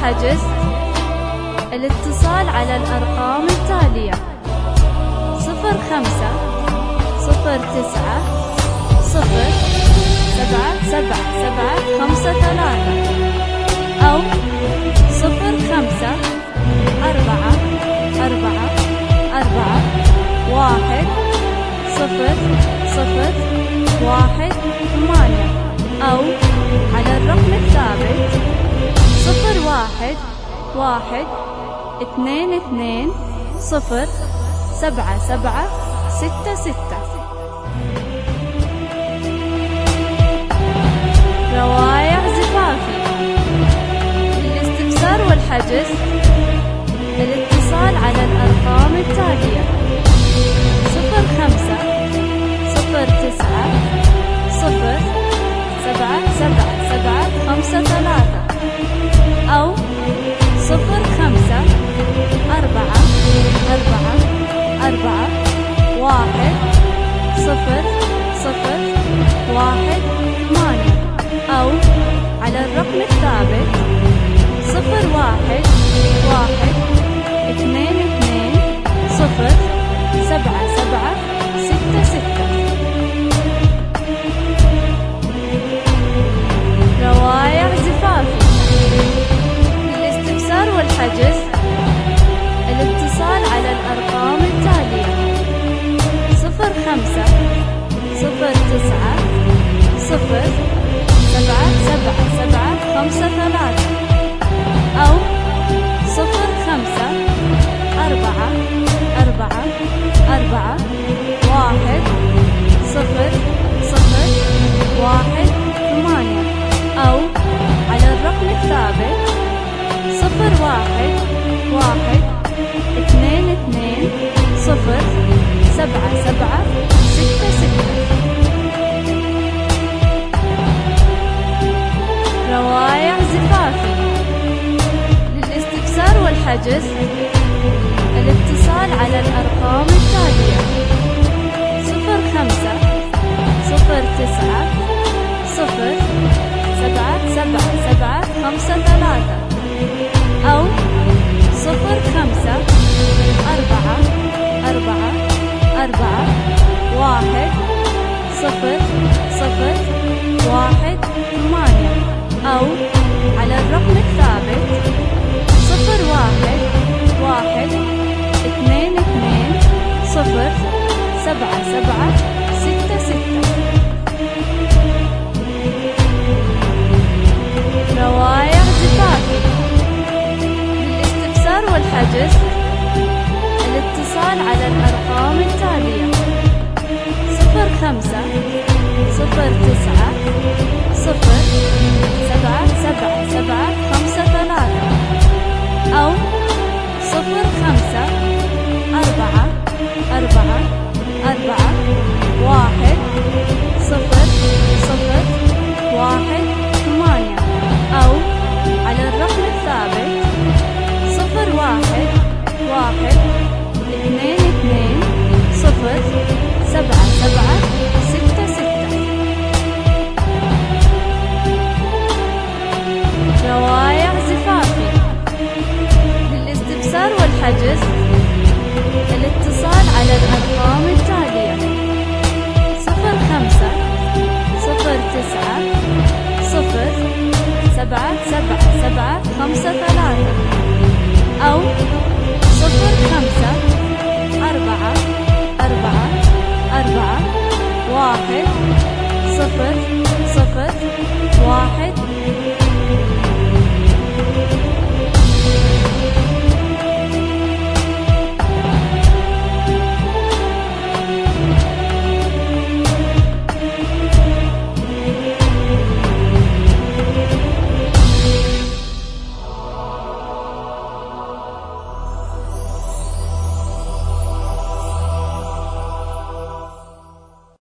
والحجز الاتصال على الأرقام التالية: 05 09 077753 أو 05 4 4 4 1 0 0 1 8 أو على الرقم الثابت 01 1 2 2 0 7 7 6 6. روايع زفافي. للاستفسار والحجز الاتصال على الأرقام التالية: 05 09 0 7 7 7 5 3 أو 05 4 4 4 1 0 0 1 8 أو على الرقم الثابت 01 1 2 2 0 7 7 6 6. روايع زفافي. للاستفسار والحجز الاتصال على الأرقام التالية: 05 09 0 7 7 7 5 3 أو 05 4 4 4 1 0 0 1 8 أو على الرقم الثابت 01 1 2 2 0 7 7 6 6. روايع زفافي. للاستفسار والحجز الاتصال على الأرقام التالية: 05 09 0 7 7 7 5 3 أو 05 4 4 4 1 0 0 1 8 أو على الرقم الثابت 01 1 2 2 0 7 7 6 6. روايع زفافي. للاستفسار والحجز الاتصال على الأرقام التالية: 05 09 0 7 7 7 5 3 أو 05 4 4 4 1 0 0 1 8 أو على الرقم الثابت 01 1 2 2 0 7 7 6 6. روايع زفافي. للاستفسار والحجز الاتصال على الأرقام التالية: 05 09 0 7 7 7 5 3 أو 05 4 4 4 1 0 0